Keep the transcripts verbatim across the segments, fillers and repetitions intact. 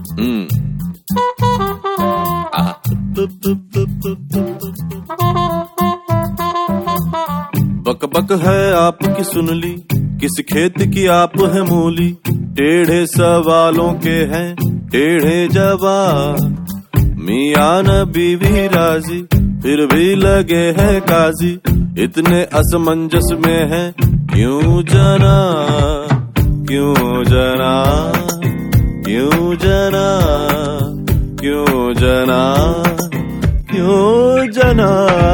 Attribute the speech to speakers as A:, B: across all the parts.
A: हम्म बक बक है आपकी सुन ली, किस खेत की आप है मूली। टेढ़े सवालों के हैं टेढ़े जवाब, मियां न बीवी राजी फिर भी लगे हैं काजी। इतने असमंजस में है क्यों जना, क्यों जना, क्यों जना, क्यों जना, क्यों जना।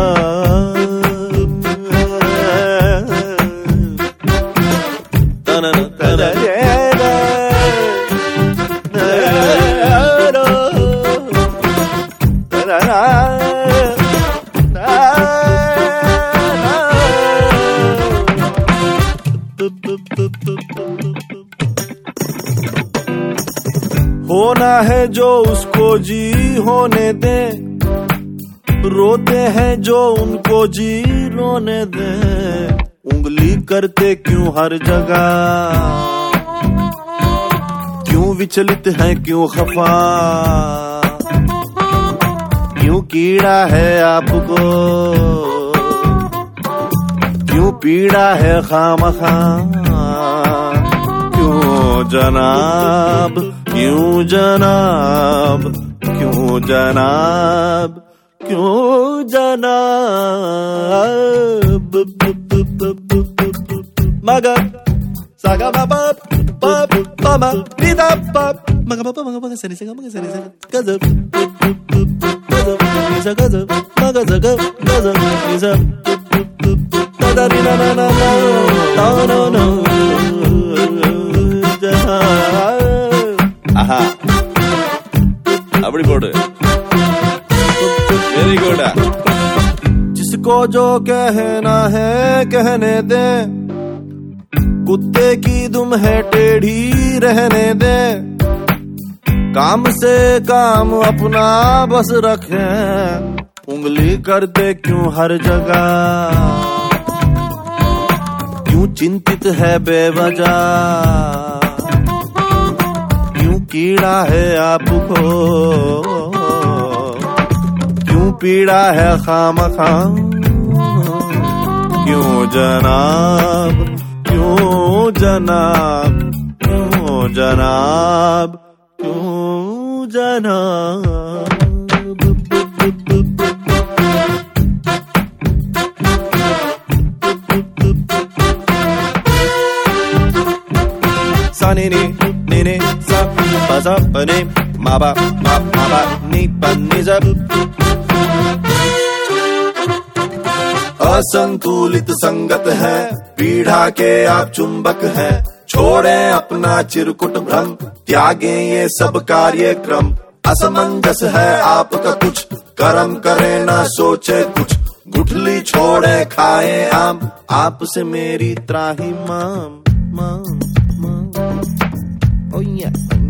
A: होना है जो उसको जी होने दे, रोते हैं जो उनको जी रोने दे। उंगली करते क्यों हर जगह, क्यों विचलित है क्यों खफा, क्यों कीड़ा है आपको, क्यों पीड़ा है खामखा। क्यों जनाब, क्यों जनाब, क्यों जनाब, क्यों जनाब। मगा saga ba ba ba ba ma ni da ba maga ba maga maga sani saga maga sani saga gaza gaza gaza maga zaga gaza gaza da da ni na na na na no no aha अपनी board very good. जिसको जो कहना है कहने दे, कुत्ते की दुम है टेढ़ी रहने दे। काम से काम अपना बस रखे, उंगली करते क्यों हर जगह, क्यों चिंतित है बेवजह, क्यों कीड़ा है आपको, क्यों पीड़ा है खामखा। क्यों जनाब, क्यों जनाब, क्यों जनाब, क्यों जनाब। सा नी नी नी नी सा पा सा पा नी मा बा मा मा बा नी पा नी सा। असंतुलित संगत है पीढ़ा के आप चुंबक हैं। छोड़ें अपना चिरकुट भ्रम, त्यागें ये सब कार्यक्रम। असमंजस है आपका कुछ, कर्म करें ना सोचे कुछ। गुठली छोड़े खाए आम, आपसे मेरी त्राही माम माम माम। Oh yeah.